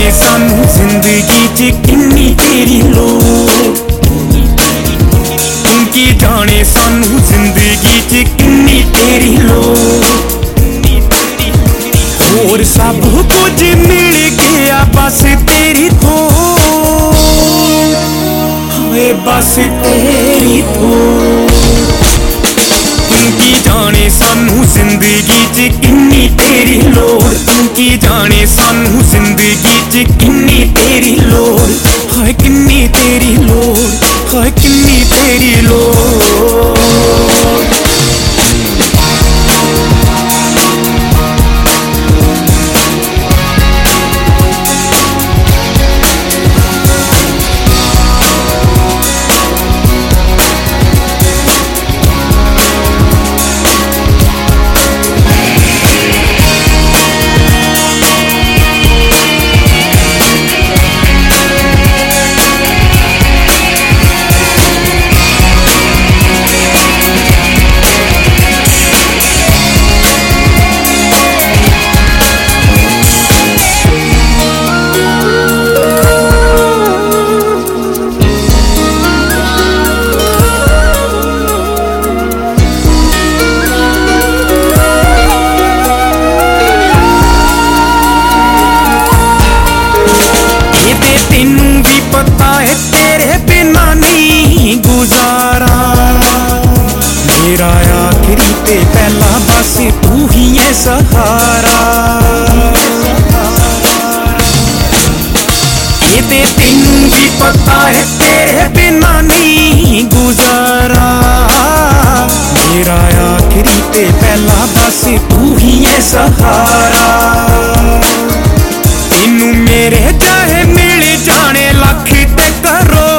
जाने सानू जिंदगी च किन्नी तेरी लोड़, तू की जाने सानू जिंदगी च किन्नी तेरी लोड़। और सब कुछ मिल गया बस तेरी थोड़, हाय बस तेरी थोड़। तू की जाने सानू जिंदगी च किन्नी तेरी लोड़, तू की जाने सानू जिंदगी च किन्नी तेरी लोड़, हाय किन्नी तेरी लोड़, हाय किन्नी तेरी लोड़। पता है तेरे बिना नहीं गुजारा, मेरा आखिरी ते पहला बस तू ही है सहारा। ये ते तेनू भी पता है तेरे बिना नहीं गुजारा, मेरा आखिरी ते पहला बस तू ही है सहारा। तेनू मेरे चाहे मिल जाने लख ते करो,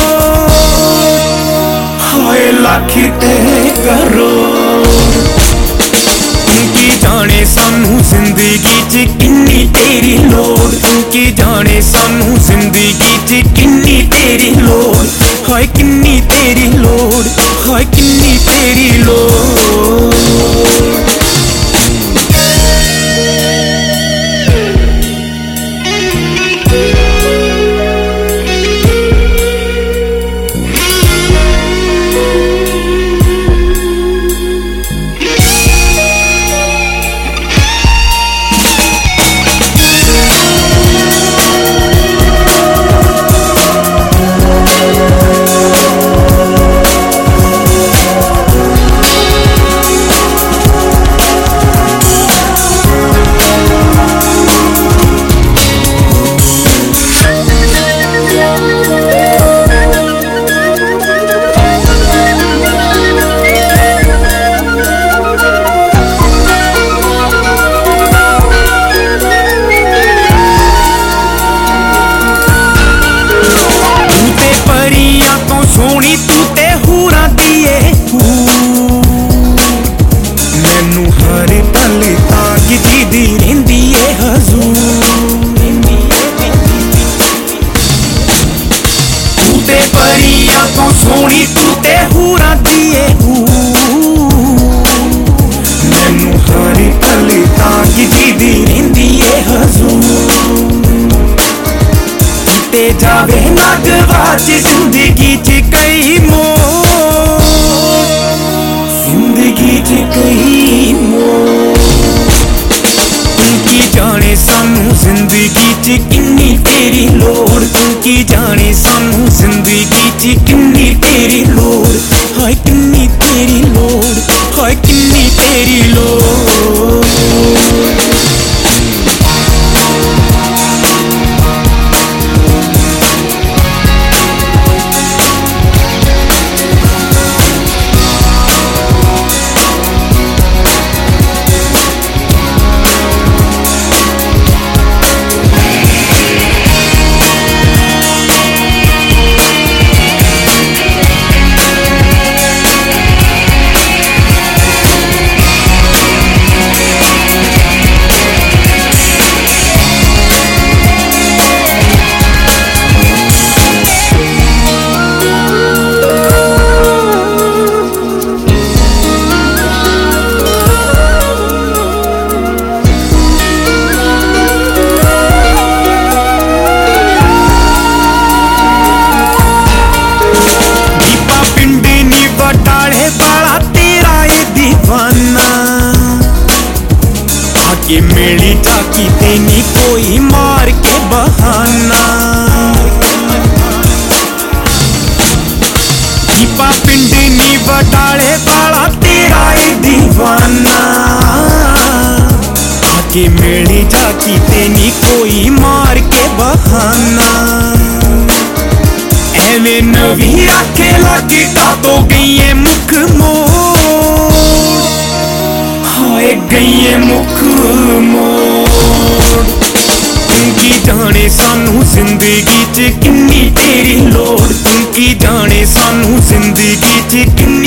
हाय लख ते करो। तू की जाने सानू जिंदगी च किन्नी तेरी लोड़, तू की जाने सानू जिंदगी च किन्नी तेरी लोड़, हाय किन्नी तेरी लोड़, हाय किन्नी तेरी लोड़। सोनी तू ते हूरा दिए मैनू हर पल ताकदी दी रहिंदी है हजूर। तू ते परियां तो सोनी तू ते हूरा दिए मैनू हर पल ताकदी दी रहिंदी है हजूर। ते जावे ना गवाच जिंदगी च कई मोड़, जिंदगी च कई मोड़। तू की जाने सानू जिंदगी च किन्नी तेरी लोड़, तू की जाने सानू जिंदगी च किन्नी तेरी लोड़, हाय किन्नी तेरी लोड़, हाय किन्नी तेरी लोड़। आके मिली जाकी तेनी कोई मार के बहाना। दीपा पिंड नी बटाले वाला तेरा ए दीवाना। आके मिली जाकी तेनी कोई मार के बहाना। एवे नवी आखे लागे का तो गई है मुख मोड़। हाय गई है मुख मोड़। तू की जाने सानू जिंदगी च किन्नी तेरी लोड़। तू की जाने सानू जिंदगी च किन्नी